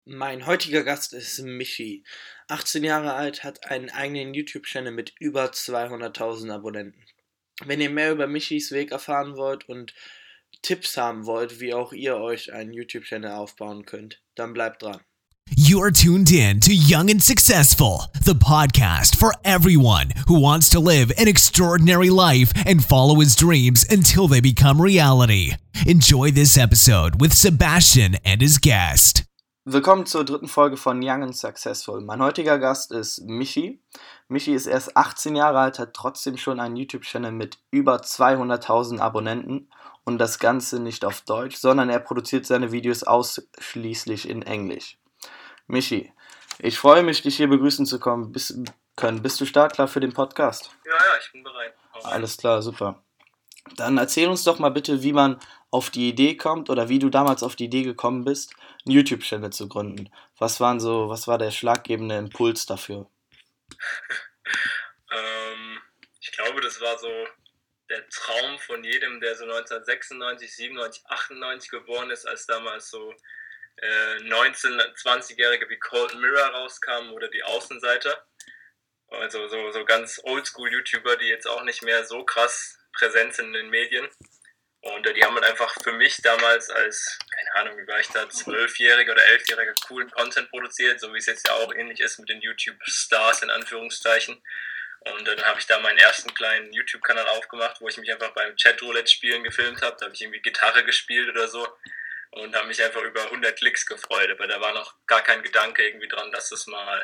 Mein heutiger Gast ist Michi. 18 Jahre alt, hat einen eigenen YouTube-Channel mit über 200.000 Abonnenten. Wenn ihr mehr über Michis Weg erfahren wollt und Tipps haben wollt, wie auch ihr euch einen YouTube-Channel aufbauen könnt, dann bleibt dran. You're tuned in to Young and Successful, the podcast for everyone who wants to live an extraordinary life and follow his dreams until they become reality. Enjoy this episode with Sebastian and his guest. Willkommen zur dritten Folge von Young and Successful. Mein heutiger Gast ist Michi. Michi ist erst 18 Jahre alt, hat trotzdem schon einen YouTube-Channel mit über 200.000 Abonnenten und das Ganze nicht auf Deutsch, sondern er produziert seine Videos ausschließlich in Englisch. Michi, ich freue mich, dich hier begrüßen zu können. Bist du startklar für den Podcast? Ja, ich bin bereit. Alles klar, super. Dann erzähl uns doch mal bitte, wie man auf die Idee kommt oder wie du damals auf die Idee gekommen bist, einen YouTube-Channel zu gründen. Was war der schlaggebende Impuls dafür? Ich glaube, das war so der Traum von jedem, der so 1996, 97, 98 geboren ist, als damals so 19-, 20-Jährige wie Cold Mirror rauskamen oder die Außenseiter. Also so ganz Oldschool-YouTuber, die jetzt auch nicht mehr so krass präsent sind in den Medien. Und die haben halt einfach für mich damals als, keine Ahnung, wie war ich da, 12-Jähriger oder 11-Jähriger coolen Content produziert, so wie es jetzt ja auch ähnlich ist mit den YouTube-Stars in Anführungszeichen. Und dann habe ich da meinen ersten kleinen YouTube-Kanal aufgemacht, wo ich mich einfach beim Chatroulette-Spielen gefilmt habe. Da habe ich irgendwie Gitarre gespielt oder so und habe mich einfach über 100 Klicks gefreut. Aber da war noch gar kein Gedanke irgendwie dran, dass das mal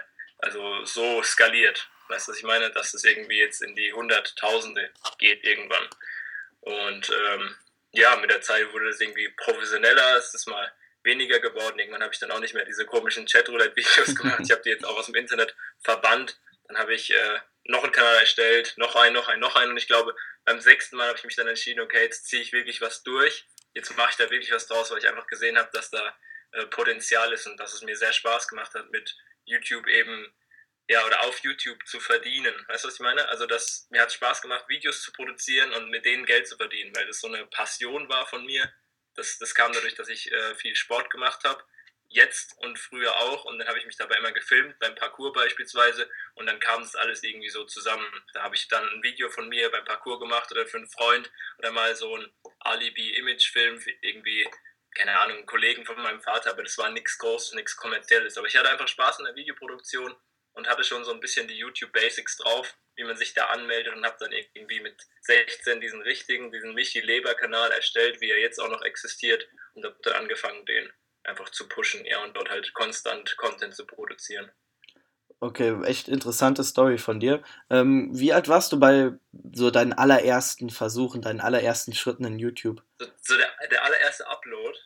so skaliert. Weißt du, was ich meine? Dass das irgendwie jetzt in die Hunderttausende geht irgendwann. Und mit der Zeit wurde das irgendwie professioneller, es ist mal weniger geworden. Irgendwann habe ich dann auch nicht mehr diese komischen Chatroulette-Videos gemacht. Ich habe die jetzt auch aus dem Internet verbannt. Dann habe ich noch einen Kanal erstellt, noch einen. Und ich glaube, beim 6. Mal habe ich mich dann entschieden, okay, jetzt ziehe ich wirklich was durch. Jetzt mache ich da wirklich was draus, weil ich einfach gesehen habe, dass da Potenzial ist und dass es mir sehr Spaß gemacht hat, mit YouTube eben oder auf YouTube zu verdienen. Weißt du, was ich meine? Also mir hat Spaß gemacht, Videos zu produzieren und mit denen Geld zu verdienen, weil das so eine Passion war von mir. Das kam dadurch, dass ich viel Sport gemacht habe, jetzt und früher auch. Und dann habe ich mich dabei immer gefilmt, beim Parkour beispielsweise. Und dann kam das alles irgendwie so zusammen. Da habe ich dann ein Video von mir beim Parkour gemacht oder für einen Freund oder mal so ein Alibi-Image-Film für irgendwie, keine Ahnung, einen Kollegen von meinem Vater. Aber das war nichts Großes, nichts Kommerzielles. Aber ich hatte einfach Spaß in der Videoproduktion und hatte schon so ein bisschen die YouTube-Basics drauf, wie man sich da anmeldet, und habe dann irgendwie mit 16 diesen Michi Leber-Kanal erstellt, wie er jetzt auch noch existiert, und habe dann angefangen, den einfach zu pushen, und dort halt konstant Content zu produzieren. Okay, echt interessante Story von dir. Wie alt warst du bei so deinen allerersten Versuchen, deinen allerersten Schritten in YouTube? So der allererste Upload,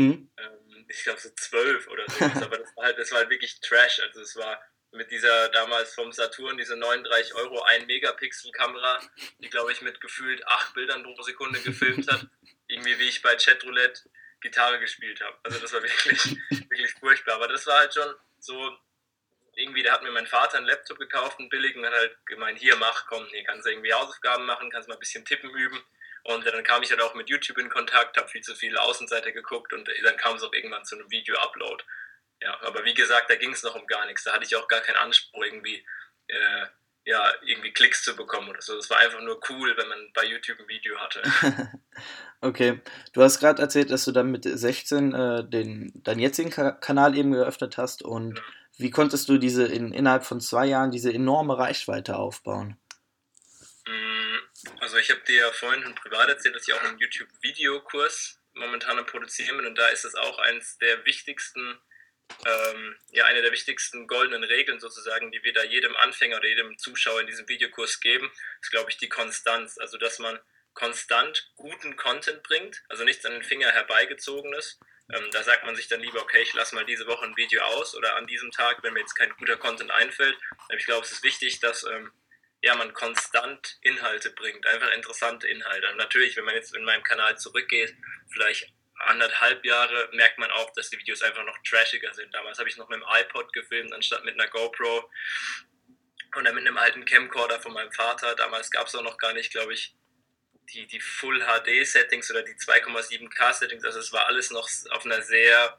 ich glaube so 12 oder so, aber das war halt wirklich Trash. Also es war mit dieser damals vom Saturn, diese 39 Euro 1 Megapixel Kamera, die, glaube ich, mit gefühlt 8 Bildern pro Sekunde gefilmt hat. Irgendwie wie ich bei Chatroulette Gitarre gespielt habe. Also das war wirklich, wirklich furchtbar. Aber das war halt schon so, irgendwie, da hat mir mein Vater einen Laptop gekauft, einen billigen, und hat halt gemeint, hier kannst du irgendwie Hausaufgaben machen, kannst mal ein bisschen tippen üben. Und dann kam ich halt auch mit YouTube in Kontakt, habe viel zu viele Außenseiter geguckt, und dann kam es auch irgendwann zu einem Video-Upload. Ja, aber wie gesagt, da ging es noch um gar nichts. Da hatte ich auch gar keinen Anspruch, irgendwie Klicks zu bekommen oder so. Das war einfach nur cool, wenn man bei YouTube ein Video hatte. Okay, du hast gerade erzählt, dass du dann mit 16 deinen jetzigen Kanal eben geöffnet hast und Ja. wie konntest du innerhalb von 2 Jahren diese enorme Reichweite aufbauen? Also ich habe dir ja vorhin schon privat erzählt, dass ich auch einen YouTube-Videokurs momentan am Produzieren bin, und da ist es auch eines der wichtigsten eine der wichtigsten goldenen Regeln sozusagen, die wir da jedem Anfänger oder jedem Zuschauer in diesem Videokurs geben, ist, glaube ich, die Konstanz. Also, dass man konstant guten Content bringt, also nichts an den Finger herbeigezogenes. Da sagt man sich dann lieber, okay, ich lasse mal diese Woche ein Video aus oder an diesem Tag, wenn mir jetzt kein guter Content einfällt. Aber ich glaube, es ist wichtig, dass man konstant Inhalte bringt, einfach interessante Inhalte. Und natürlich, wenn man jetzt in meinem Kanal zurückgeht, vielleicht 1,5 Jahre, merkt man auch, dass die Videos einfach noch trashiger sind. Damals habe ich noch mit dem iPod gefilmt, anstatt mit einer GoPro oder mit einem alten Camcorder von meinem Vater. Damals gab es auch noch gar nicht, glaube ich, die Full HD Settings oder die 2,7K Settings. Also es war alles noch auf einer sehr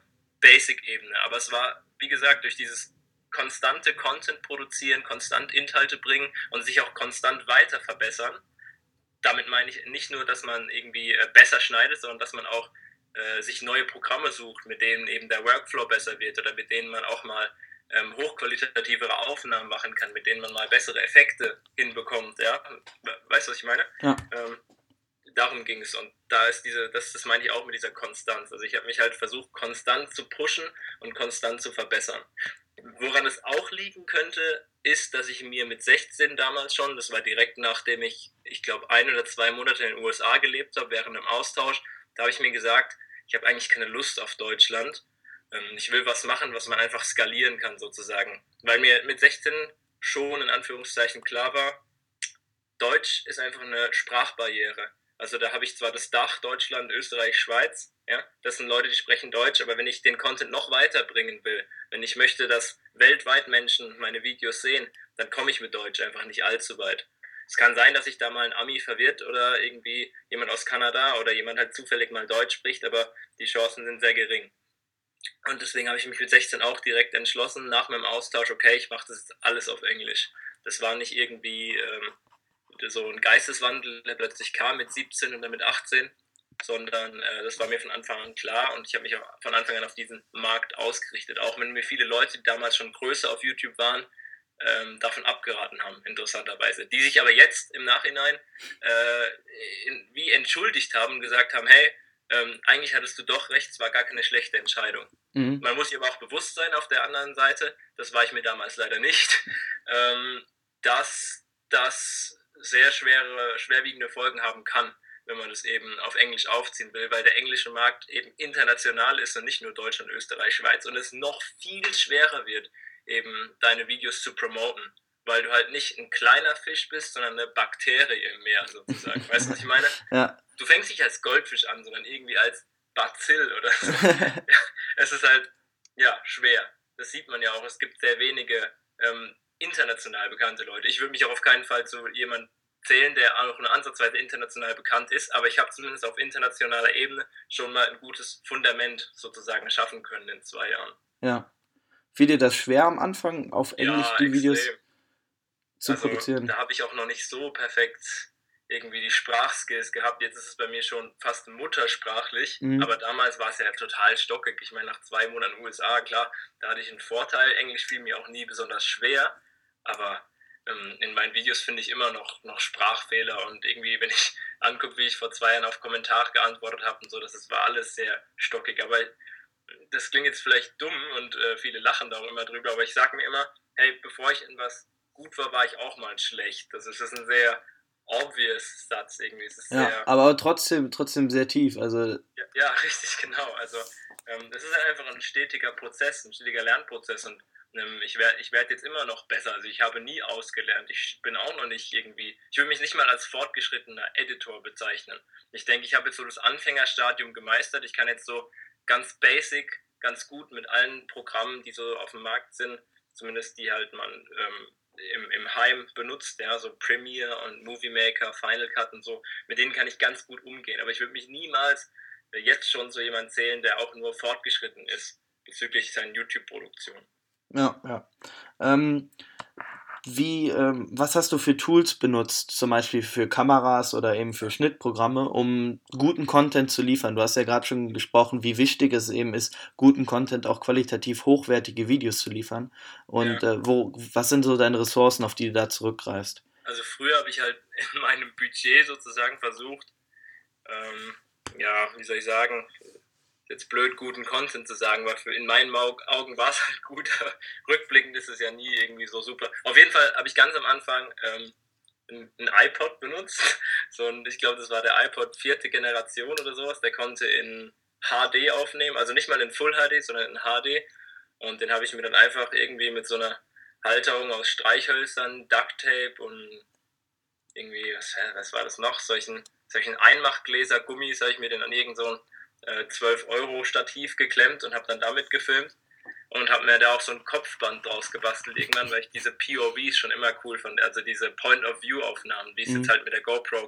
Basic-Ebene. Aber es war, wie gesagt, durch dieses konstante Content produzieren, konstant Inhalte bringen und sich auch konstant weiter verbessern. Damit meine ich nicht nur, dass man irgendwie besser schneidet, sondern dass man auch sich neue Programme sucht, mit denen eben der Workflow besser wird oder mit denen man auch mal hochqualitativere Aufnahmen machen kann, mit denen man mal bessere Effekte hinbekommt. Ja? Weißt du, was ich meine? Ja. Darum ging es und da ist das meine ich auch mit dieser Konstanz. Also ich habe mich halt versucht, konstant zu pushen und konstant zu verbessern. Woran es auch liegen könnte, ist, dass ich mir mit 16 damals schon, das war direkt nachdem ich glaube 1 oder 2 Monate in den USA gelebt habe, während einem Austausch, da habe ich mir gesagt, ich habe eigentlich keine Lust auf Deutschland. Ich will was machen, was man einfach skalieren kann sozusagen. Weil mir mit 16 schon in Anführungszeichen klar war, Deutsch ist einfach eine Sprachbarriere. Also da habe ich zwar das Dach Deutschland, Österreich, Schweiz, ja, das sind Leute, die sprechen Deutsch, aber wenn ich den Content noch weiterbringen will, wenn ich möchte, dass weltweit Menschen meine Videos sehen, dann komme ich mit Deutsch einfach nicht allzu weit. Es kann sein, dass sich da mal ein Ami verwirrt oder irgendwie jemand aus Kanada oder jemand halt zufällig mal Deutsch spricht, aber die Chancen sind sehr gering. Und deswegen habe ich mich mit 16 auch direkt entschlossen, nach meinem Austausch, okay, ich mache das alles auf Englisch. Das war nicht irgendwie so ein Geisteswandel, der plötzlich kam mit 17 oder mit 18, sondern das war mir von Anfang an klar und ich habe mich auch von Anfang an auf diesen Markt ausgerichtet. Auch wenn mir viele Leute, die damals schon größer auf YouTube waren, davon abgeraten haben, interessanterweise. Die sich aber jetzt im Nachhinein wie entschuldigt haben und gesagt haben, hey, eigentlich hattest du doch recht, es war gar keine schlechte Entscheidung. Mhm. Man muss sich aber auch bewusst sein auf der anderen Seite, das war ich mir damals leider nicht, dass das sehr schwerwiegende Folgen haben kann, wenn man das eben auf Englisch aufziehen will, weil der englische Markt eben international ist und nicht nur Deutschland, Österreich, Schweiz und es noch viel schwerer wird, eben deine Videos zu promoten, weil du halt nicht ein kleiner Fisch bist, sondern eine Bakterie im Meer sozusagen. Weißt du, was ich meine? Ja. Du fängst nicht als Goldfisch an, sondern irgendwie als Bazill oder so. Ja, es ist halt, ja, schwer. Das sieht man ja auch. Es gibt sehr wenige international bekannte Leute. Ich würde mich auch auf keinen Fall zu jemandem zählen, der auch nur ansatzweise international bekannt ist, aber ich habe zumindest auf internationaler Ebene schon mal ein gutes Fundament sozusagen schaffen können in 2 Jahren. Ja. Fiel dir das schwer am Anfang, auf Englisch die Videos zu produzieren? Da habe ich auch noch nicht so perfekt irgendwie die Sprachskills gehabt. Jetzt ist es bei mir schon fast muttersprachlich, aber damals war es ja total stockig. Ich meine, nach 2 Monaten USA, klar, da hatte ich einen Vorteil. Englisch fiel mir auch nie besonders schwer, aber in meinen Videos finde ich immer noch Sprachfehler und irgendwie, wenn ich angucke, wie ich vor 2 Jahren auf Kommentare geantwortet habe und so, das war alles sehr stockig. Aber das klingt jetzt vielleicht dumm und viele lachen da auch immer drüber, aber ich sage mir immer, hey, bevor ich in was gut war ich auch mal schlecht. Das ist ein sehr obvious Satz irgendwie. Es ist ja, sehr, aber trotzdem sehr tief. Also ja, richtig, genau. Also das ist einfach ein stetiger Prozess, ein stetiger Lernprozess und ich werd jetzt immer noch besser. Also ich habe nie ausgelernt. Ich bin auch noch nicht irgendwie, ich will mich nicht mal als fortgeschrittener Editor bezeichnen. Ich denke, ich habe jetzt so das Anfängerstadium gemeistert. Ich kann jetzt so ganz basic, ganz gut mit allen Programmen, die so auf dem Markt sind, zumindest die halt man im Heim benutzt, ja, so Premiere und Movie Maker, Final Cut und so, mit denen kann ich ganz gut umgehen. Aber ich würde mich niemals jetzt schon so jemand zählen, der auch nur fortgeschritten ist bezüglich seiner YouTube-Produktion. Ja. Was hast du für Tools benutzt, zum Beispiel für Kameras oder eben für Schnittprogramme, um guten Content zu liefern? Du hast ja gerade schon gesprochen, wie wichtig es eben ist, guten Content, auch qualitativ hochwertige Videos zu liefern. Und was sind so deine Ressourcen, auf die du da zurückgreifst? Also früher habe ich halt in meinem Budget sozusagen versucht, wie soll ich sagen, jetzt blöd, guten Content zu sagen, weil in meinen Augen war es halt gut, aber rückblickend ist es ja nie irgendwie so super. Auf jeden Fall habe ich ganz am Anfang ein iPod benutzt, und ich glaube, das war der iPod 4. Generation oder sowas, der konnte in HD aufnehmen, also nicht mal in Full HD, sondern in HD, und den habe ich mir dann einfach irgendwie mit so einer Halterung aus Streichhölzern, Ducktape und irgendwie, was war das noch, solchen Einmachgläser, Gummis, habe ich mir den an irgend so ein 12 € Stativ geklemmt und habe dann damit gefilmt und habe mir da auch so ein Kopfband draus gebastelt irgendwann, weil ich diese POVs schon immer cool fand, also diese Point-of-View-Aufnahmen, wie es jetzt halt mit der GoPro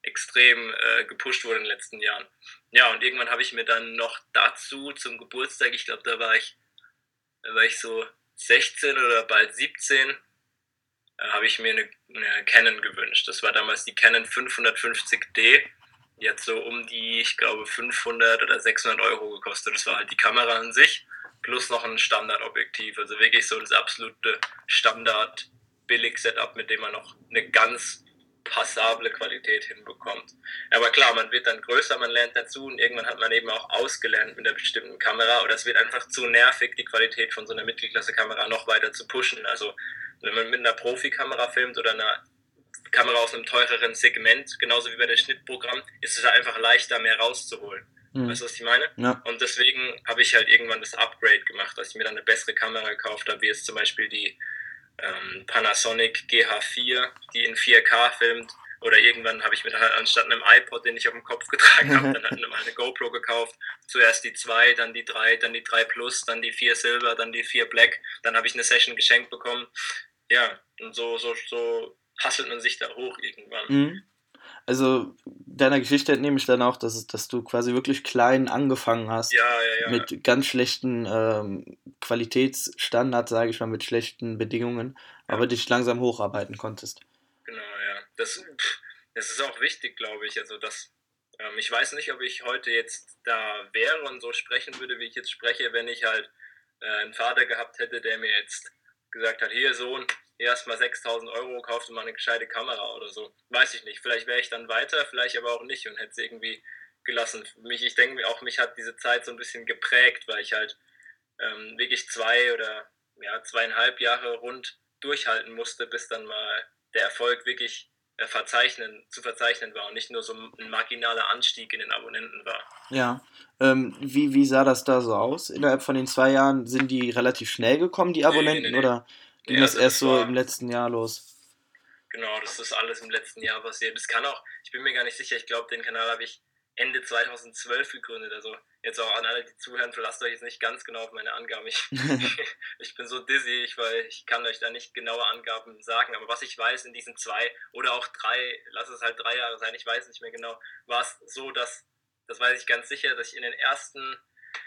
extrem gepusht wurde in den letzten Jahren. Ja, und irgendwann habe ich mir dann noch dazu zum Geburtstag, ich glaube, da war ich so 16 oder bald 17, habe ich mir eine Canon gewünscht. Das war damals die Canon 550D. Die hat so um die, ich glaube, 500 oder 600 Euro gekostet. Das war halt die Kamera an sich, plus noch ein Standardobjektiv. Also wirklich so das absolute Standard-Billig-Setup, mit dem man noch eine ganz passable Qualität hinbekommt. Aber klar, man wird dann größer, man lernt dazu und irgendwann hat man eben auch ausgelernt mit einer bestimmten Kamera oder es wird einfach zu nervig, die Qualität von so einer Mittelklasse-Kamera noch weiter zu pushen. Also wenn man mit einer Profikamera filmt oder einer Kamera aus einem teureren Segment, genauso wie bei der Schnittprogramm, ist es einfach leichter, mehr rauszuholen. Weißt du, was ich meine? Ja. Und deswegen habe ich halt irgendwann das Upgrade gemacht, dass ich mir dann eine bessere Kamera gekauft habe, wie jetzt zum Beispiel die Panasonic GH4, die in 4K filmt. Oder irgendwann habe ich mir dann halt anstatt einem iPod, den ich auf dem Kopf getragen habe, dann halt mal eine GoPro gekauft. Zuerst die 2, dann die 3, dann die 3 Plus, dann die 4 Silver, dann die 4 Black. Dann habe ich eine Session geschenkt bekommen. Ja, und so hustelt man sich da hoch irgendwann. Mhm. Also deiner Geschichte entnehme ich dann auch, dass du quasi wirklich klein angefangen hast, Ja. mit ganz schlechten Qualitätsstandards, sage ich mal, mit schlechten Bedingungen, aber dich langsam hocharbeiten konntest. Genau, ja. Das ist auch wichtig, glaube ich. Also ich weiß nicht, ob ich heute jetzt da wäre und so sprechen würde, wie ich jetzt spreche, wenn ich halt einen Vater gehabt hätte, der mir jetzt gesagt hat, hier Sohn, erstmal 6.000 Euro, kauf dir mal eine gescheite Kamera oder so. Weiß ich nicht. Vielleicht wäre ich dann weiter, vielleicht aber auch nicht und hätte es irgendwie gelassen. Ich denke mir auch, mich hat diese Zeit so ein bisschen geprägt, weil ich halt wirklich 2,5 Jahre rund durchhalten musste, bis dann mal der Erfolg wirklich zu verzeichnen war und nicht nur so ein marginaler Anstieg in den Abonnenten war. Ja. Wie sah das da so aus? Innerhalb von den 2 Jahren sind die relativ schnell gekommen, die Abonnenten, Nee. oder ging das Also erst so im letzten Jahr los? Genau, das ist alles im letzten Jahr passiert. Ich bin mir gar nicht sicher, ich glaube, den Kanal habe ich Ende 2012 gegründet. Also jetzt auch an alle, die zuhören, verlasst euch jetzt nicht ganz genau auf meine Angaben. Ich bin so dizzy, weil ich kann euch da nicht genaue Angaben sagen. Aber was ich weiß, in diesen 2 oder auch 3, lass es halt 3 Jahre sein, ich weiß nicht mehr genau, war es so, das weiß ich ganz sicher, dass ich in den ersten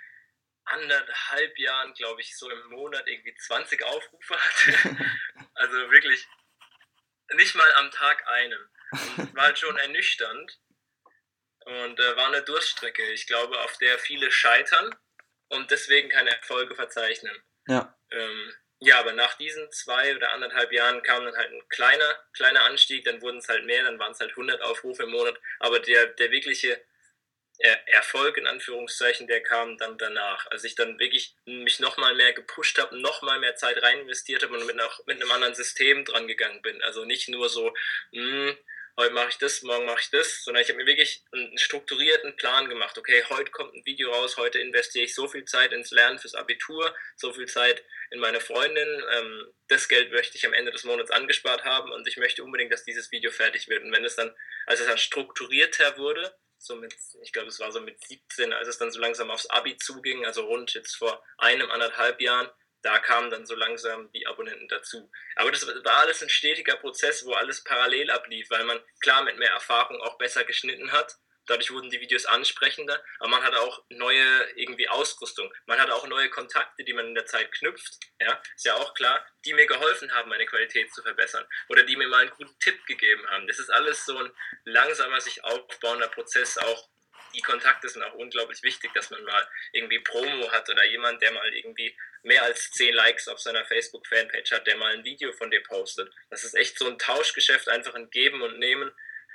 1,5 Jahren, glaube ich, so im Monat irgendwie 20 Aufrufe hatte. Also wirklich nicht mal am Tag einen. Und war halt schon ernüchternd und war eine Durststrecke, ich glaube, auf der viele scheitern und deswegen keine Erfolge verzeichnen. Ja. Ja, aber nach diesen 2 oder 1,5 Jahren kam dann halt ein kleiner Anstieg, dann wurden es halt mehr, dann waren es halt 100 Aufrufe im Monat, aber der wirkliche Erfolg in Anführungszeichen, der kam dann danach, als ich dann wirklich mich nochmal mehr gepusht habe, nochmal mehr Zeit rein investiert habe und mit einem anderen System dran gegangen bin. Also nicht nur so, heute mache ich das, morgen mache ich das, sondern ich habe mir wirklich einen strukturierten Plan gemacht. Okay, heute kommt ein Video raus, heute investiere ich so viel Zeit ins Lernen fürs Abitur, so viel Zeit in meine Freundin. Das Geld möchte ich am Ende des Monats angespart haben und ich möchte unbedingt, dass dieses Video fertig wird. Und als es dann strukturierter wurde, ich glaube, es war so mit 17, als es dann so langsam aufs Abi zuging, also rund jetzt vor 1,5 Jahren, da kamen dann so langsam die Abonnenten dazu. Aber das war alles ein stetiger Prozess, wo alles parallel ablief, weil man klar mit mehr Erfahrung auch besser geschnitten hat. Dadurch wurden die Videos ansprechender, aber man hatte auch neue irgendwie Ausrüstung. Man hatte auch neue Kontakte, die man in der Zeit knüpft. Ja, ist ja auch klar, die mir geholfen haben, meine Qualität zu verbessern oder die mir mal einen guten Tipp gegeben haben. Das ist alles so ein langsamer sich aufbauender Prozess. Auch die Kontakte sind auch unglaublich wichtig, dass man mal irgendwie Promo hat oder jemand, der mal irgendwie mehr als 10 Likes auf seiner Facebook-Fanpage hat, der mal ein Video von dir postet. Das ist echt so ein Tauschgeschäft, einfach ein Geben und Nehmen.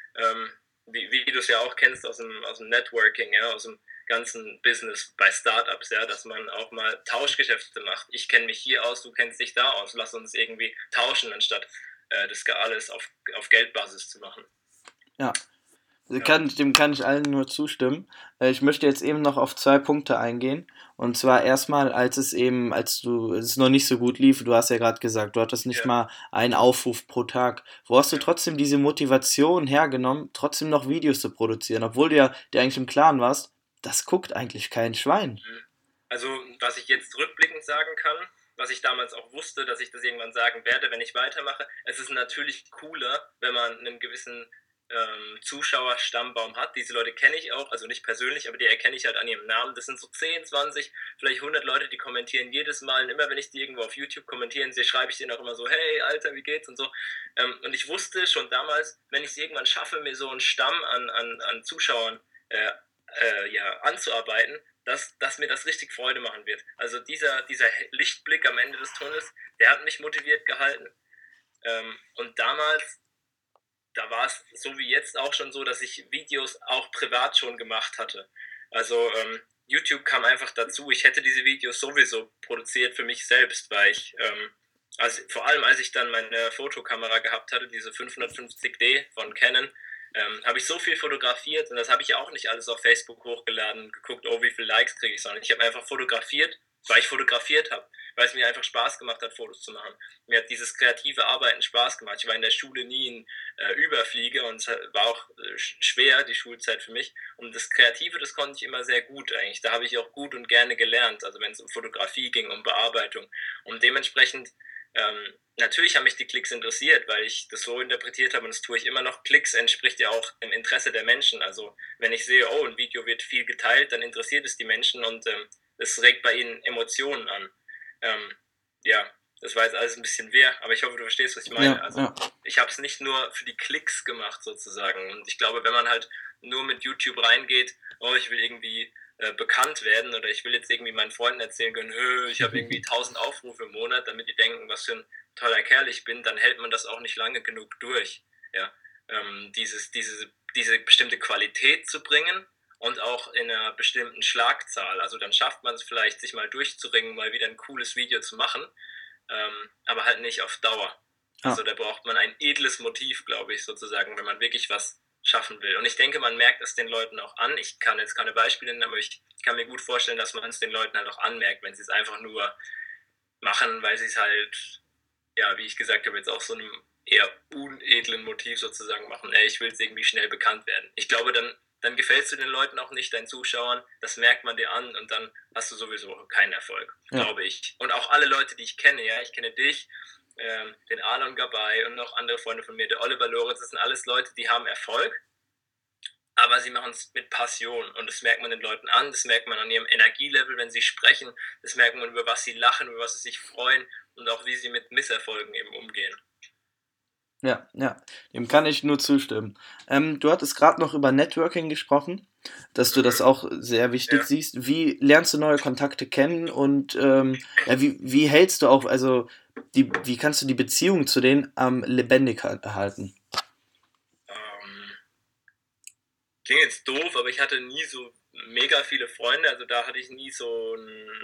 Wie du es ja auch kennst aus dem Networking, ja, aus dem ganzen Business bei Startups, ja, dass man auch mal Tauschgeschäfte macht. Ich kenne mich hier aus, du kennst dich da aus. Lass uns irgendwie tauschen, anstatt das alles auf Geldbasis zu machen. Ja. Dem kann ich allen nur zustimmen. Ich möchte jetzt eben noch auf 2 Punkte eingehen. Und zwar erstmal, als es noch nicht so gut lief, du hast ja gerade gesagt, du hattest nicht mal einen Aufruf pro Tag. Wo hast du trotzdem diese Motivation hergenommen, trotzdem noch Videos zu produzieren, obwohl du ja dir eigentlich im Klaren warst, das guckt eigentlich kein Schwein. Also, was ich jetzt rückblickend sagen kann, was ich damals auch wusste, dass ich das irgendwann sagen werde, wenn ich weitermache, es ist natürlich cooler, wenn man einen gewissen Zuschauerstammbaum hat. Diese Leute kenne ich auch, also nicht persönlich, aber die erkenne ich halt an ihrem Namen. Das sind so 10, 20, vielleicht 100 Leute, die kommentieren jedes Mal. Und immer wenn ich die irgendwo auf YouTube kommentieren sehe, schreibe ich denen auch immer so, hey, Alter, wie geht's und so. Und ich wusste schon damals, wenn ich es irgendwann schaffe, mir so einen Stamm an Zuschauern anzuarbeiten, dass mir das richtig Freude machen wird. Also dieser Lichtblick am Ende des Tunnels, der hat mich motiviert gehalten. Und damals, da war es so wie jetzt auch schon so, dass ich Videos auch privat schon gemacht hatte. Also YouTube kam einfach dazu. Ich hätte diese Videos sowieso produziert für mich selbst, weil ich, vor allem als ich dann meine Fotokamera gehabt hatte, diese 550D von Canon, habe ich so viel fotografiert und das habe ich ja auch nicht alles auf Facebook hochgeladen und geguckt, oh, wie viele Likes kriege ich, sondern ich habe einfach fotografiert, weil ich fotografiert habe, weil es mir einfach Spaß gemacht hat, Fotos zu machen. Mir hat dieses kreative Arbeiten Spaß gemacht. Ich war in der Schule nie ein Überflieger und es war auch schwer, die Schulzeit für mich. Und das Kreative, das konnte ich immer sehr gut eigentlich. Da habe ich auch gut und gerne gelernt, also wenn es um Fotografie ging, um Bearbeitung. Und dementsprechend natürlich haben mich die Klicks interessiert, weil ich das so interpretiert habe und das tue ich immer noch. Klicks entspricht ja auch dem Interesse der Menschen. Also wenn ich sehe, oh, ein Video wird viel geteilt, dann interessiert es die Menschen und es regt bei ihnen Emotionen an. Ja, das war jetzt alles ein bisschen wirr, aber ich hoffe, du verstehst, was ich meine. Also ich habe es nicht nur für die Klicks gemacht sozusagen. Und ich glaube, wenn man halt nur mit YouTube reingeht, oh, ich will irgendwie bekannt werden oder ich will jetzt irgendwie meinen Freunden erzählen können, ich habe irgendwie 1000 Aufrufe im Monat, damit die denken, was für ein toller Kerl ich bin, dann hält man das auch nicht lange genug durch. Ja? Diese bestimmte Qualität zu bringen und auch in einer bestimmten Schlagzahl. Also dann schafft man es vielleicht, sich mal durchzuringen, mal wieder ein cooles Video zu machen, aber halt nicht auf Dauer. Also da braucht man ein edles Motiv, glaube ich, sozusagen, wenn man wirklich was schaffen will. Und ich denke, man merkt es den Leuten auch an. Ich kann jetzt keine Beispiele nennen, aber ich kann mir gut vorstellen, dass man es den Leuten halt auch anmerkt, wenn sie es einfach nur machen, weil sie es halt, ja, wie ich gesagt habe, jetzt auch so einem eher unedlen Motiv sozusagen machen. Ich will jetzt irgendwie schnell bekannt werden. Ich glaube, dann gefällst du den Leuten auch nicht, deinen Zuschauern. Das merkt man dir an und dann hast du sowieso keinen Erfolg, glaube ich. Und auch alle Leute, die ich kenne, ja, ich kenne dich, den Alon Gabay und noch andere Freunde von mir, der Oliver Lorenz, das sind alles Leute, die haben Erfolg, aber sie machen es mit Passion und das merkt man den Leuten an, das merkt man an ihrem Energielevel, wenn sie sprechen, das merkt man, über was sie lachen, über was sie sich freuen und auch wie sie mit Misserfolgen eben umgehen. Ja, dem kann ich nur zustimmen. Du hattest gerade noch über Networking gesprochen, dass du das auch sehr wichtig siehst. Wie lernst du neue Kontakte kennen und wie hältst du auch, also wie kannst du die Beziehung zu denen lebendig erhalten? Klingt jetzt doof, aber ich hatte nie so mega viele Freunde, also da hatte ich nie so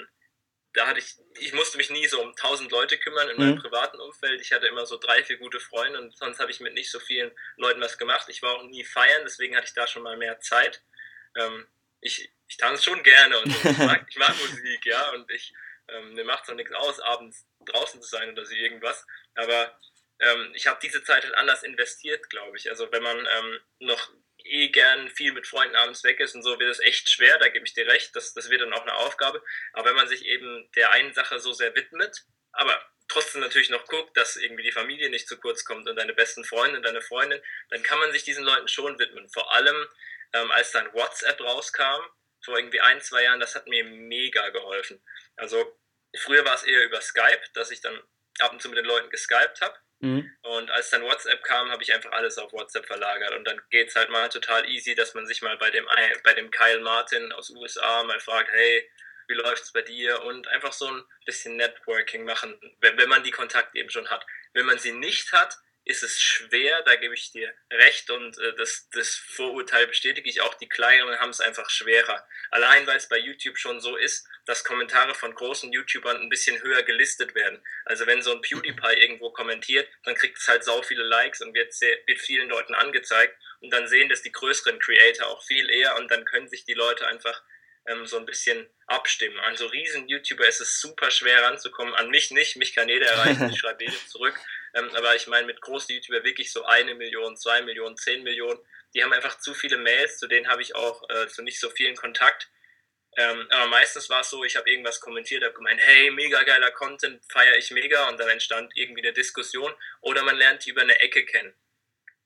ich musste mich nie so um 1000 Leute kümmern in meinem privaten Umfeld. Ich hatte immer so 3, 4 gute Freunde und sonst habe ich mit nicht so vielen Leuten was gemacht. Ich war auch nie feiern, deswegen hatte ich da schon mal mehr Zeit. Ich tanze schon gerne und so. Ich mag Musik, ja, und mir macht es auch nichts aus, abends draußen zu sein oder so irgendwas. Aber ich habe diese Zeit halt anders investiert, glaube ich. Also wenn man noch gern viel mit Freunden abends weg ist und so, wird es echt schwer, da gebe ich dir recht, das wird dann auch eine Aufgabe, aber wenn man sich eben der einen Sache so sehr widmet, aber trotzdem natürlich noch guckt, dass irgendwie die Familie nicht zu kurz kommt und deine besten Freunde und deine Freundin, dann kann man sich diesen Leuten schon widmen, vor allem als dann WhatsApp rauskam, vor irgendwie 1, 2 Jahren, das hat mir mega geholfen. Also früher war es eher über Skype, dass ich dann ab und zu mit den Leuten geskypt habe. Und als dann WhatsApp kam, habe ich einfach alles auf WhatsApp verlagert. Und dann geht es halt mal total easy, dass man sich mal bei dem Kyle Martin aus USA mal fragt, hey, wie läuft's bei dir? Und einfach so ein bisschen Networking machen, wenn man die Kontakte eben schon hat. Wenn man sie nicht hat, ist es schwer, da gebe ich dir recht und das Vorurteil bestätige ich auch, die Kleineren haben es einfach schwerer. Allein, weil es bei YouTube schon so ist, dass Kommentare von großen YouTubern ein bisschen höher gelistet werden. Also wenn so ein PewDiePie irgendwo kommentiert, dann kriegt es halt sau viele Likes und wird vielen Leuten angezeigt und dann sehen das die größeren Creator auch viel eher und dann können sich die Leute einfach so ein bisschen abstimmen. An so riesen YouTuber ist es super schwer ranzukommen, an mich nicht, mich kann jeder erreichen, ich schreibe jedem zurück, aber ich meine mit großen YouTuber wirklich so 1 Million, 2 Millionen, 10 Millionen, die haben einfach zu viele Mails, zu denen habe ich auch zu nicht so vielen Kontakt, aber meistens war es so, ich habe irgendwas kommentiert, habe gemeint, hey, mega geiler Content, feiere ich mega und dann entstand irgendwie eine Diskussion oder man lernt die über eine Ecke kennen.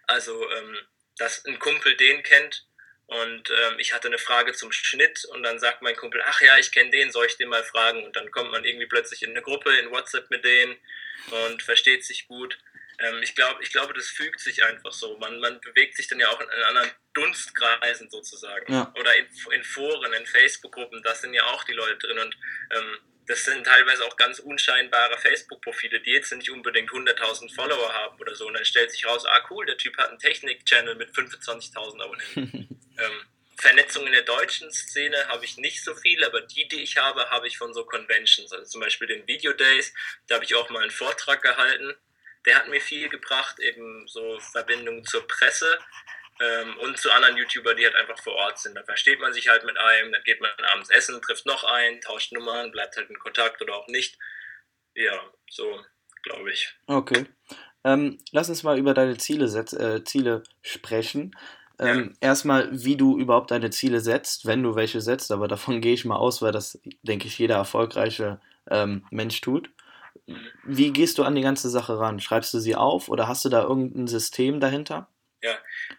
Also, dass ein Kumpel den kennt und ich hatte eine Frage zum Schnitt und dann sagt mein Kumpel, ach ja, ich kenne den, soll ich den mal fragen? Und dann kommt man irgendwie plötzlich in eine Gruppe, in WhatsApp mit denen und versteht sich gut. Ich glaube, das fügt sich einfach so. Man bewegt sich dann ja auch in anderen Dunstkreisen sozusagen. Ja. Oder in Foren, in Facebook-Gruppen, da sind ja auch die Leute drin. Und das sind teilweise auch ganz unscheinbare Facebook-Profile, die jetzt nicht unbedingt 100.000 Follower haben oder so. Und dann stellt sich raus, ah cool, der Typ hat einen Technik-Channel mit 25.000 Abonnenten. Vernetzung in der deutschen Szene habe ich nicht so viel, aber die ich habe ich von so Conventions. Also zum Beispiel den Video Days, da habe ich auch mal einen Vortrag gehalten. Der hat mir viel gebracht, eben so Verbindungen zur Presse und zu anderen YouTubern, die halt einfach vor Ort sind. Da versteht man sich halt mit einem, dann geht man abends essen, trifft noch einen, tauscht Nummern, bleibt halt in Kontakt oder auch nicht. Ja, so glaube ich. Okay. Lass uns mal über deine Ziele sprechen. Erstmal, wie du überhaupt deine Ziele setzt, wenn du welche setzt, aber davon gehe ich mal aus, weil das, denke ich, jeder erfolgreiche Mensch tut. Wie gehst du an die ganze Sache ran? Schreibst du sie auf oder hast du da irgendein System dahinter? Ja,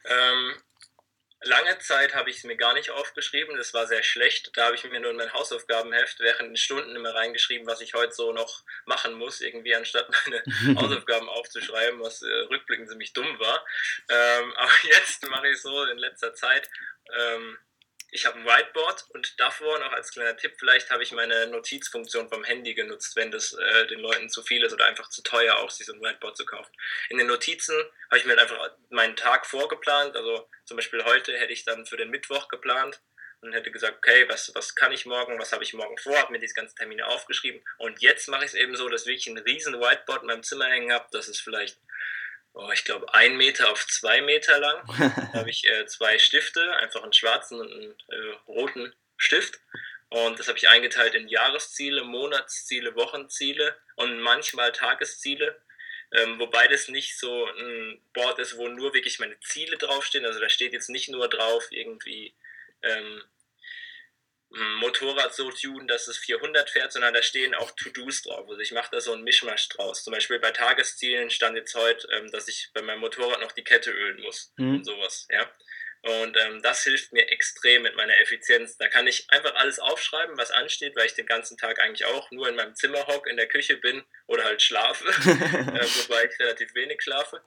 lange Zeit habe ich es mir gar nicht aufgeschrieben, das war sehr schlecht. Da habe ich mir nur in mein Hausaufgabenheft während den Stunden immer reingeschrieben, was ich heute so noch machen muss, irgendwie anstatt meine Hausaufgaben aufzuschreiben, was rückblickend ziemlich dumm war. Aber jetzt mache ich es so in letzter Zeit. Ich habe ein Whiteboard und davor noch als kleiner Tipp, vielleicht habe ich meine Notizfunktion vom Handy genutzt, wenn das den Leuten zu viel ist oder einfach zu teuer auch, sich so ein Whiteboard zu kaufen. In den Notizen habe ich mir einfach meinen Tag vorgeplant, also zum Beispiel heute hätte ich dann für den Mittwoch geplant und hätte gesagt, okay, was kann ich morgen, was habe ich morgen vor, habe mir diese ganzen Termine aufgeschrieben und jetzt mache ich es eben so, dass ich ein riesen Whiteboard in meinem Zimmer hängen habe, das ist vielleicht ich glaube 1 Meter auf 2 Meter lang. Da habe ich 2 Stifte, einfach einen schwarzen und einen roten Stift. Und das habe ich eingeteilt in Jahresziele, Monatsziele, Wochenziele und manchmal Tagesziele. Wobei das nicht so ein Board ist, wo nur wirklich meine Ziele draufstehen. Also da steht jetzt nicht nur drauf irgendwie Motorrad so tunen, dass es 400 fährt, sondern da stehen auch To-Dos drauf. Also ich mache da so einen Mischmasch draus. Zum Beispiel bei Tageszielen stand jetzt heute, dass ich bei meinem Motorrad noch die Kette ölen muss und sowas. Ja? Und das hilft mir extrem mit meiner Effizienz. Da kann ich einfach alles aufschreiben, was ansteht, weil ich den ganzen Tag eigentlich auch nur in meinem Zimmer hocke, in der Küche bin oder halt schlafe, wobei ich relativ wenig schlafe.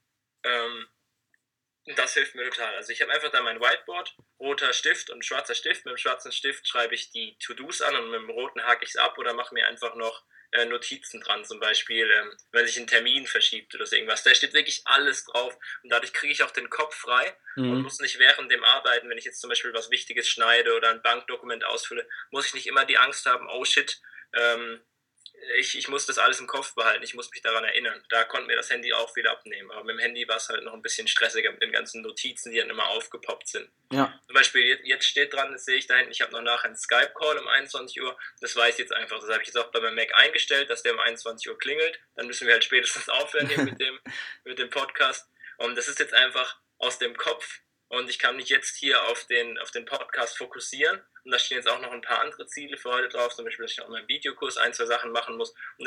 Das hilft mir total. Also ich habe einfach da mein Whiteboard, roter Stift und schwarzer Stift. Mit dem schwarzen Stift schreibe ich die To-Dos an und mit dem roten hake ich es ab oder mache mir einfach noch Notizen dran. Zum Beispiel, wenn sich ein Termin verschiebt oder so irgendwas. Da steht wirklich alles drauf und dadurch kriege ich auch den Kopf frei und muss nicht während dem Arbeiten, wenn ich jetzt zum Beispiel was Wichtiges schneide oder ein Bankdokument ausfülle, muss ich nicht immer die Angst haben, oh shit, ich muss das alles im Kopf behalten, ich muss mich daran erinnern. Da konnte mir das Handy auch wieder abnehmen. Aber mit dem Handy war es halt noch ein bisschen stressiger mit den ganzen Notizen, die dann immer aufgepoppt sind. Ja. Zum Beispiel, jetzt steht dran, das sehe ich da hinten, ich habe noch nachher einen Skype-Call um 21 Uhr. Das weiß ich jetzt einfach. Das habe ich jetzt auch bei meinem Mac eingestellt, dass der um 21 Uhr klingelt. Dann müssen wir halt spätestens aufhören hier mit dem Podcast. Und das ist jetzt einfach aus dem Kopf. Und ich kann mich jetzt hier auf den Podcast fokussieren. Und da stehen jetzt auch noch ein paar andere Ziele für heute drauf. Zum Beispiel, dass ich auch in meinem Videokurs 1, 2 Sachen machen muss. Und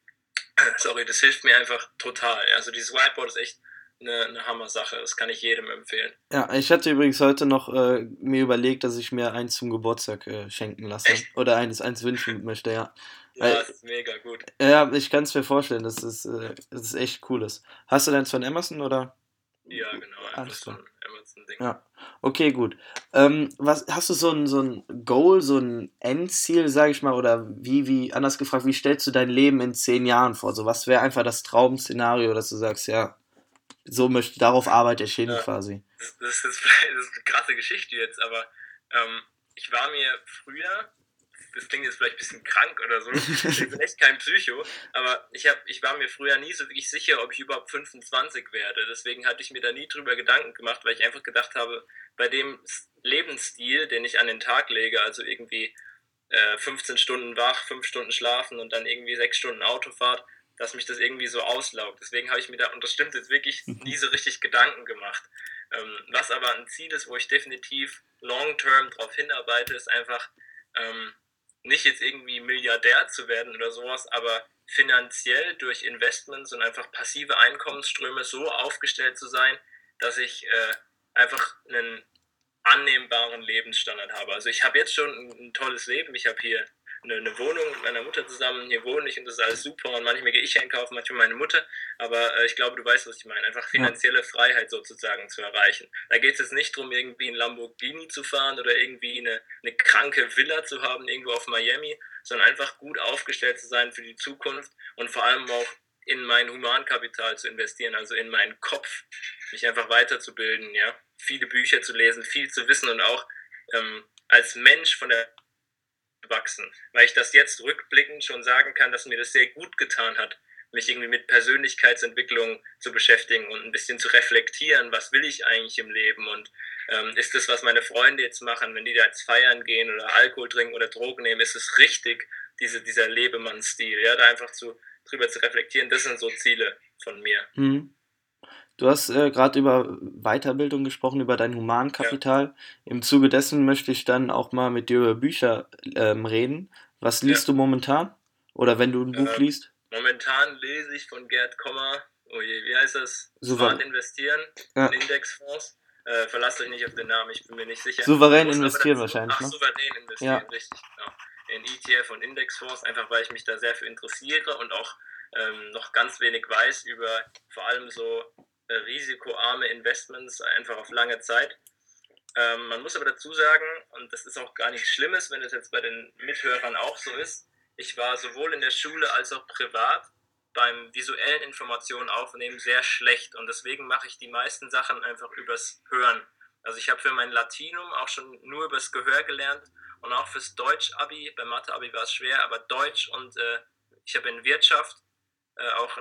das hilft mir einfach total. Also dieses Whiteboard ist echt eine Hammer-Sache. Das kann ich jedem empfehlen. Ja, ich hatte übrigens heute noch mir überlegt, dass ich mir eins zum Geburtstag schenken lasse. Echt? Oder eins wünschen möchte, ja. Ja, das ist mega gut. Ja, ich kann es mir vorstellen, dass es echt cool ist. Hast du deins von Amazon oder? Ja, genau. Alles klar. So ein Amazon-Ding. Ja, okay, gut. Hast du so ein Goal, so ein Endziel, sage ich mal, oder wie, anders gefragt, wie stellst du dein Leben in 10 Jahren vor? So, was wäre einfach das Traum-Szenario, dass du sagst, ja, darauf arbeite ich hin, Ja. quasi. Das ist eine krasse Geschichte jetzt, aber ich war mir früher, das klingt jetzt vielleicht ein bisschen krank oder so, ich bin echt kein Psycho, aber ich war mir früher nie so wirklich sicher, ob ich überhaupt 25 werde. Deswegen hatte ich mir da nie drüber Gedanken gemacht, weil ich einfach gedacht habe, bei dem Lebensstil, den ich an den Tag lege, also irgendwie 15 Stunden wach, 5 Stunden schlafen und dann irgendwie 6 Stunden Autofahrt, dass mich das irgendwie so auslaugt. Deswegen habe ich mir da, und das stimmt jetzt wirklich, nie so richtig Gedanken gemacht. Was aber ein Ziel ist, wo ich definitiv long-term drauf hinarbeite, ist einfach nicht jetzt irgendwie Milliardär zu werden oder sowas, aber finanziell durch Investments und einfach passive Einkommensströme so aufgestellt zu sein, dass ich einfach einen annehmbaren Lebensstandard habe. Also ich habe jetzt schon ein tolles Leben. Ich habe hier eine Wohnung mit meiner Mutter zusammen. Hier wohne ich und das ist alles super. Und manchmal gehe ich einkaufen, manchmal meine Mutter. Aber ich glaube, du weißt, was ich meine. Einfach finanzielle Freiheit sozusagen zu erreichen. Da geht es jetzt nicht darum, irgendwie ein Lamborghini zu fahren oder irgendwie eine kranke Villa zu haben, irgendwo auf Miami, sondern einfach gut aufgestellt zu sein für die Zukunft und vor allem auch in mein Humankapital zu investieren, also in meinen Kopf, mich einfach weiterzubilden, ja, viele Bücher zu lesen, viel zu wissen und auch als Mensch von der wachsen, weil ich das jetzt rückblickend schon sagen kann, dass mir das sehr gut getan hat, mich irgendwie mit Persönlichkeitsentwicklung zu beschäftigen und ein bisschen zu reflektieren, was will ich eigentlich im Leben und ist das, was meine Freunde jetzt machen, wenn die da jetzt feiern gehen oder Alkohol trinken oder Drogen nehmen, ist es richtig, dieser Lebemann-Stil, ja, da einfach drüber zu reflektieren, das sind so Ziele von mir. Mhm. Du hast gerade über Weiterbildung gesprochen, über dein Ja. Humankapital. Im Zuge dessen möchte ich dann auch mal mit dir über Bücher reden. Was liest du momentan? Oder wenn du ein Buch liest? Momentan lese ich von Gerd Kommer, oh je, wie heißt das? Souverän. Smart Investieren Ja. in Indexfonds. Verlasst euch nicht auf den Namen, ich bin mir nicht sicher. Souverän investieren wahrscheinlich, ne? Souverän investieren, Ja. richtig, genau. In ETF und Indexfonds, einfach weil ich mich da sehr für interessiere und auch noch ganz wenig weiß über vor allem so risikoarme Investments, einfach auf lange Zeit. Man muss aber dazu sagen, und das ist auch gar nichts Schlimmes, wenn es jetzt bei den Mithörern auch so ist, ich war sowohl in der Schule als auch privat beim visuellen Informationen aufnehmen sehr schlecht und deswegen mache ich die meisten Sachen einfach übers Hören. Also ich habe für mein Latinum auch schon nur übers Gehör gelernt und auch fürs Deutsch-Abi, beim Mathe-Abi war es schwer, aber Deutsch und ich habe in Wirtschaft auch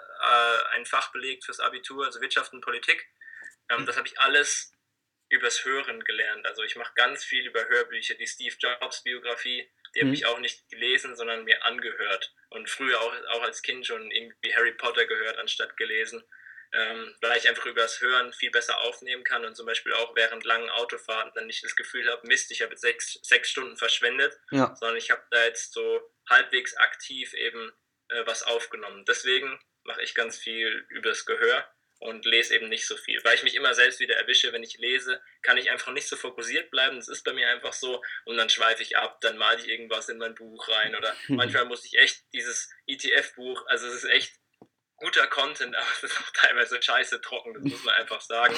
ein Fach belegt fürs Abitur, also Wirtschaft und Politik. Das habe ich alles übers Hören gelernt. Also ich mache ganz viel über Hörbücher. Die Steve Jobs Biografie, die habe ich auch nicht gelesen, sondern mir angehört. Und früher auch als Kind schon irgendwie Harry Potter gehört, anstatt gelesen. Weil ich einfach übers Hören viel besser aufnehmen kann und zum Beispiel auch während langen Autofahrten dann nicht das Gefühl habe, Mist, ich habe jetzt sechs Stunden verschwendet, Ja. sondern ich habe da jetzt so halbwegs aktiv eben was aufgenommen. Deswegen mache ich ganz viel übers Gehör und lese eben nicht so viel, weil ich mich immer selbst wieder erwische, wenn ich lese, kann ich einfach nicht so fokussiert bleiben, das ist bei mir einfach so und dann schweife ich ab, dann male ich irgendwas in mein Buch rein oder manchmal muss ich echt dieses ETF-Buch, also es ist echt guter Content, aber es ist auch teilweise scheiße trocken, das muss man einfach sagen.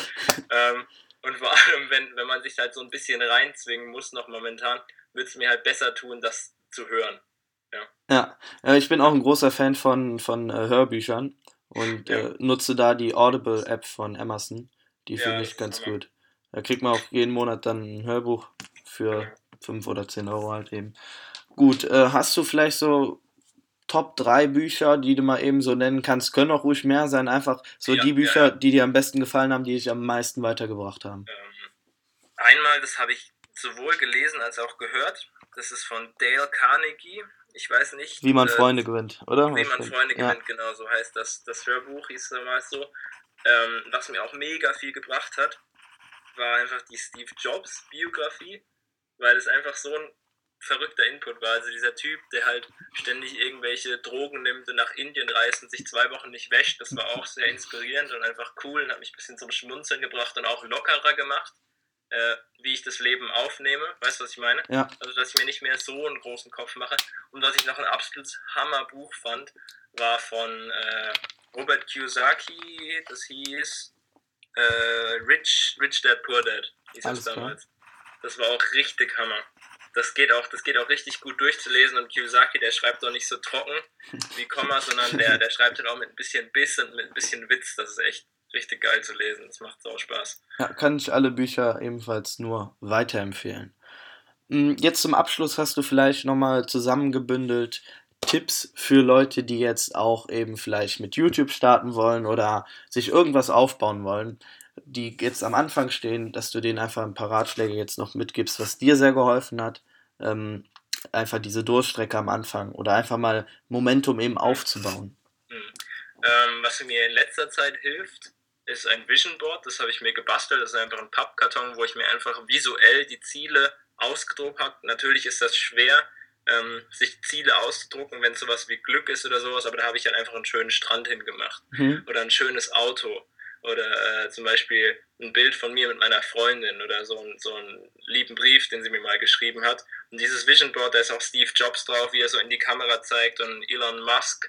Und vor allem, wenn man sich halt so ein bisschen reinzwingen muss noch momentan, würde es mir halt besser tun, das zu hören. Ja, ich bin auch ein großer Fan von Hörbüchern und nutze da die Audible-App von Amazon. Die finde ich ganz gut. Da kriegt man auch jeden Monat dann ein Hörbuch für 5 oder 10 Euro halt eben. Gut, hast du vielleicht so Top 3 Bücher, die du mal eben so nennen kannst? Können auch ruhig mehr sein, einfach so die Bücher, die dir am besten gefallen haben, die dich am meisten weitergebracht haben. Einmal, das habe ich sowohl gelesen als auch gehört. Das ist von Dale Carnegie. Ich weiß nicht. Wie man Freunde gewinnt, oder? Wie man Freunde gewinnt, genau, so heißt das. Das Hörbuch hieß damals so. Was mir auch mega viel gebracht hat, war einfach die Steve Jobs Biografie, weil es einfach so ein verrückter Input war. Also dieser Typ, der halt ständig irgendwelche Drogen nimmt und nach Indien reist und sich 2 Wochen nicht wäscht, das war auch sehr inspirierend und einfach cool und hat mich ein bisschen zum Schmunzeln gebracht und auch lockerer gemacht, wie ich das Leben aufnehme. Weißt du, was ich meine? Ja. Also, dass ich mir nicht mehr so einen großen Kopf mache. Und was ich noch ein absolutes Hammerbuch fand, war von Robert Kiyosaki, das hieß Rich Dad Poor Dad, hieß es damals. Das war auch richtig Hammer. Das geht auch richtig gut durchzulesen und Kiyosaki, der schreibt auch nicht so trocken wie Komma, sondern der schreibt dann auch mit ein bisschen Biss und mit ein bisschen Witz. Das ist echt richtig geil zu lesen. Das macht auch Spaß. Ja, kann ich alle Bücher ebenfalls nur weiterempfehlen. Jetzt zum Abschluss hast du vielleicht nochmal zusammengebündelt Tipps für Leute, die jetzt auch eben vielleicht mit YouTube starten wollen oder sich irgendwas aufbauen wollen, die jetzt am Anfang stehen, dass du denen einfach ein paar Ratschläge jetzt noch mitgibst, was dir sehr geholfen hat. Einfach diese Durchstrecke am Anfang oder einfach mal Momentum eben aufzubauen. Was mir in letzter Zeit hilft, ist ein Vision Board. Das habe ich mir gebastelt. Das ist einfach ein Pappkarton, wo ich mir einfach visuell die Ziele ausgedruckt habe. Natürlich ist das schwer, sich Ziele auszudrucken, wenn es sowas wie Glück ist oder sowas, aber da habe ich halt einfach einen schönen Strand hingemacht oder ein schönes Auto. oder zum Beispiel ein Bild von mir mit meiner Freundin oder so einen lieben Brief, den sie mir mal geschrieben hat. Und dieses Vision Board, da ist auch Steve Jobs drauf, wie er so in die Kamera zeigt, und Elon Musk.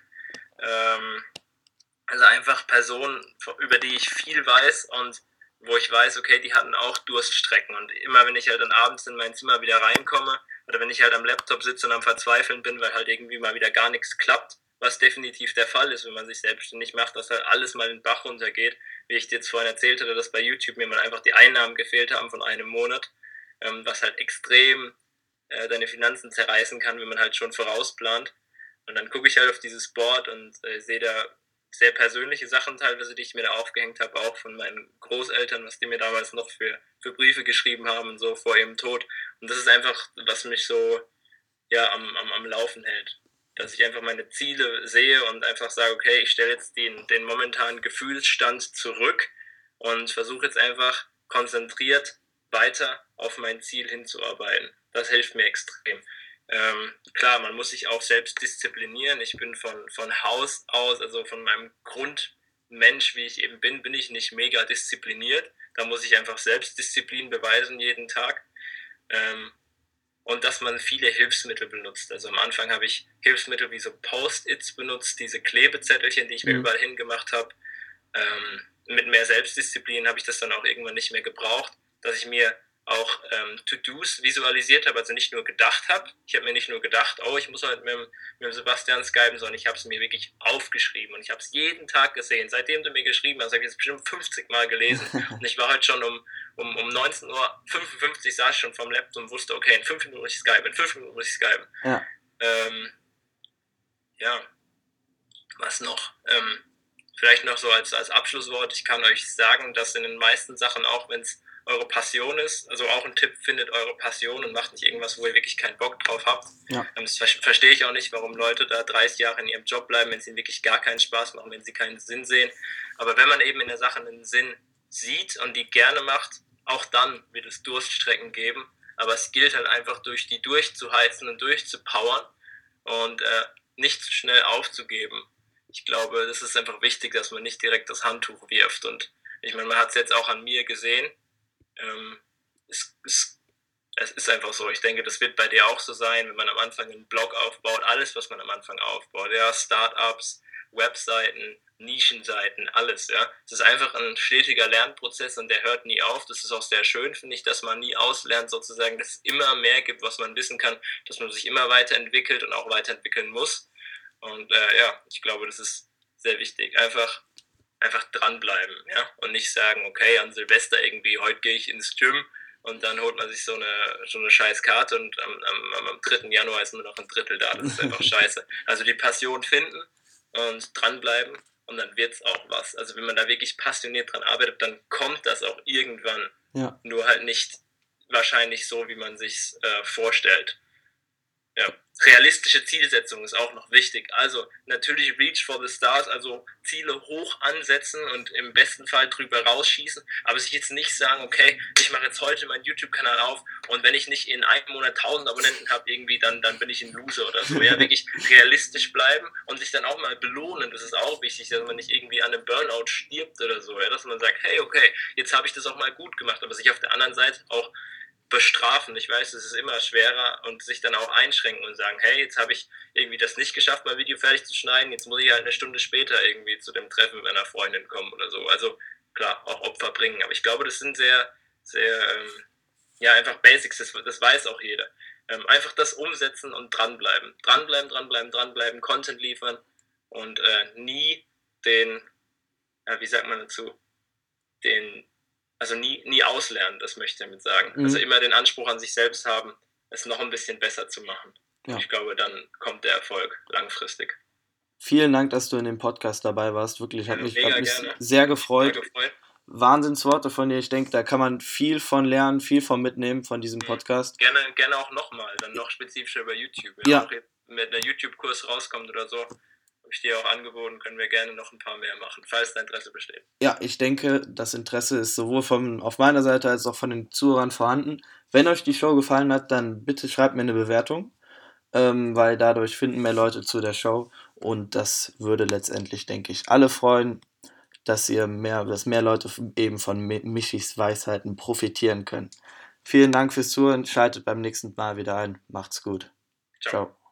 Also einfach Personen, über die ich viel weiß und wo ich weiß, okay, die hatten auch Durststrecken. Und immer wenn ich halt dann abends in mein Zimmer wieder reinkomme oder wenn ich halt am Laptop sitze und am Verzweifeln bin, weil halt irgendwie mal wieder gar nichts klappt, was definitiv der Fall ist, wenn man sich selbstständig macht, dass halt alles mal in den Bach runtergeht, wie ich dir jetzt vorhin erzählt hatte, dass bei YouTube mir mal einfach die Einnahmen gefehlt haben von einem Monat, was halt extrem deine Finanzen zerreißen kann, wenn man halt schon vorausplant. Und dann gucke ich halt auf dieses Board und sehe da sehr persönliche Sachen teilweise, die ich mir da aufgehängt habe, auch von meinen Großeltern, was die mir damals noch für Briefe geschrieben haben, so vor ihrem Tod. Und das ist einfach, was mich so am Laufen hält. Dass ich einfach meine Ziele sehe und einfach sage, okay, ich stelle jetzt den momentanen Gefühlsstand zurück und versuche jetzt einfach konzentriert weiter auf mein Ziel hinzuarbeiten. Das hilft mir extrem. Klar, man muss sich auch selbst disziplinieren. Ich bin von Haus aus, also von meinem Grundmensch, wie ich eben bin ich nicht mega diszipliniert. Da muss ich einfach Selbstdisziplin beweisen jeden Tag. Und dass man viele Hilfsmittel benutzt. Also am Anfang habe ich Hilfsmittel wie so Post-its benutzt, diese Klebezettelchen, die ich mir überall hingemacht habe. Mit mehr Selbstdisziplin habe ich das dann auch irgendwann nicht mehr gebraucht, dass ich mir auch To-Dos visualisiert habe, also nicht nur gedacht habe. Ich habe mir nicht nur gedacht, oh, ich muss heute mit dem Sebastian skypen, sondern ich habe es mir wirklich aufgeschrieben und ich habe es jeden Tag gesehen. Seitdem du mir geschrieben hast, habe ich es bestimmt 50 Mal gelesen und ich war heute schon um 19:55 Uhr saß ich schon vorm Laptop und wusste, okay, in 5 Minuten muss ich skypen, in 5 Minuten muss ich skypen. Ja. Was noch? Vielleicht noch so als Abschlusswort, ich kann euch sagen, dass in den meisten Sachen, auch wenn es eure Passion ist, also auch ein Tipp, findet eure Passion und macht nicht irgendwas, wo ihr wirklich keinen Bock drauf habt. Ja. Das verstehe ich auch nicht, warum Leute da 30 Jahre in ihrem Job bleiben, wenn es ihnen wirklich gar keinen Spaß macht, wenn sie keinen Sinn sehen. Aber wenn man eben in der Sache einen Sinn sieht und die gerne macht, auch dann wird es Durststrecken geben. Aber es gilt halt einfach, durch die durchzuheizen und durchzupowern und nicht zu schnell aufzugeben. Ich glaube, das ist einfach wichtig, dass man nicht direkt das Handtuch wirft. Und ich meine, man hat es jetzt auch an mir gesehen. Es ist einfach so. Ich denke, das wird bei dir auch so sein, wenn man am Anfang einen Blog aufbaut, alles, was man am Anfang aufbaut, ja, Startups, Webseiten, Nischenseiten, alles, ja. Es ist einfach ein stetiger Lernprozess und der hört nie auf. Das ist auch sehr schön, finde ich, dass man nie auslernt, sozusagen, dass es immer mehr gibt, was man wissen kann, dass man sich immer weiterentwickelt und auch weiterentwickeln muss. Und ich glaube, das ist sehr wichtig. Einfach dranbleiben, ja, und nicht sagen, okay, an Silvester irgendwie, heute gehe ich ins Gym und dann holt man sich so eine scheiß Karte und am 3. Januar ist nur noch ein Drittel da. Das ist einfach scheiße. Also die Passion finden und dranbleiben und dann wird's auch was. Also wenn man da wirklich passioniert dran arbeitet, dann kommt das auch irgendwann. Ja. Nur halt nicht wahrscheinlich so, wie man sich's vorstellt. Ja. Realistische Zielsetzung ist auch noch wichtig. Also natürlich reach for the stars, also Ziele hoch ansetzen und im besten Fall drüber rausschießen, aber sich jetzt nicht sagen, okay, ich mache jetzt heute meinen YouTube-Kanal auf und wenn ich nicht in einem Monat 1000 Abonnenten habe, irgendwie, dann bin ich ein Loser oder so. Ja, wirklich realistisch bleiben und sich dann auch mal belohnen. Das ist auch wichtig, dass man nicht irgendwie an einem Burnout stirbt oder so. Ja, dass man sagt, hey, okay, jetzt habe ich das auch mal gut gemacht, aber sich auf der anderen Seite auch bestrafen. Ich weiß, es ist immer schwerer und sich dann auch einschränken und sagen, hey, jetzt habe ich irgendwie das nicht geschafft, mein Video fertig zu schneiden, jetzt muss ich halt eine Stunde später irgendwie zu dem Treffen mit meiner Freundin kommen oder so. Also klar, auch Opfer bringen. Aber ich glaube, das sind sehr, sehr, einfach Basics, das weiß auch jeder. Einfach das umsetzen und dranbleiben. Dranbleiben, Content liefern und nie wie sagt man dazu, also nie auslernen, das möchte ich damit sagen. Also immer den Anspruch an sich selbst haben, es noch ein bisschen besser zu machen. Ja. Ich glaube, dann kommt der Erfolg langfristig. Vielen Dank, dass du in dem Podcast dabei warst. Wirklich, hat mich sehr gefreut. Wahnsinnsworte von dir. Ich denke, da kann man viel von lernen, viel von mitnehmen von diesem Podcast. Gerne auch nochmal, dann noch spezifischer über YouTube. Wenn auch mit einer YouTube-Kurs rauskommt oder so, habe ich dir auch angeboten, können wir gerne noch ein paar mehr machen, falls dein Interesse besteht. Ja, ich denke, das Interesse ist sowohl auf meiner Seite als auch von den Zuhörern vorhanden. Wenn euch die Show gefallen hat, dann bitte schreibt mir eine Bewertung, weil dadurch finden mehr Leute zu der Show und das würde letztendlich, denke ich, alle freuen. dass mehr Leute eben von Michis Weisheiten profitieren können. Vielen Dank fürs Zuhören. Schaltet beim nächsten Mal wieder ein. Macht's gut. Ciao. Ciao.